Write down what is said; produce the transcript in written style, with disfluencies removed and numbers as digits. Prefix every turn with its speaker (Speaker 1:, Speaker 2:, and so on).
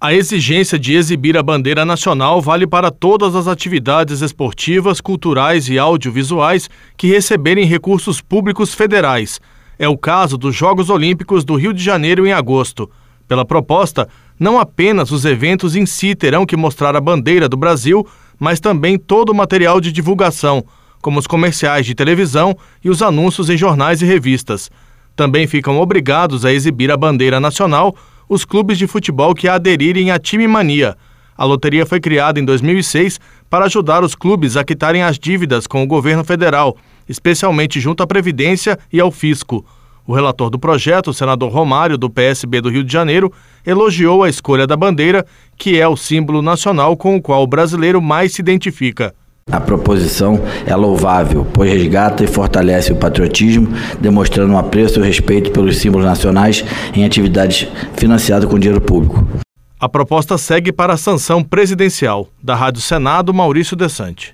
Speaker 1: A exigência de exibir a bandeira nacional vale para todas as atividades esportivas, culturais e audiovisuais que receberem recursos públicos federais. É o caso dos Jogos Olímpicos do Rio de Janeiro em agosto. Pela proposta, não apenas os eventos em si terão que mostrar a bandeira do Brasil, mas também todo o material de divulgação, como os comerciais de televisão e os anúncios em jornais e revistas. Também ficam obrigados a exibir a bandeira nacional os clubes de futebol que aderirem à Time Mania. A loteria foi criada em 2006 para ajudar os clubes a quitarem as dívidas com o governo federal, especialmente junto à Previdência e ao Fisco. O relator do projeto, o senador Romário, do PSB do Rio de Janeiro, elogiou a escolha da bandeira, que é o símbolo nacional com o qual o brasileiro mais se identifica.
Speaker 2: A proposição é louvável, pois resgata e fortalece o patriotismo, demonstrando um apreço e o respeito pelos símbolos nacionais em atividades financiadas com dinheiro público.
Speaker 1: A proposta segue para a sanção presidencial. Da Rádio Senado, Maurício Desante.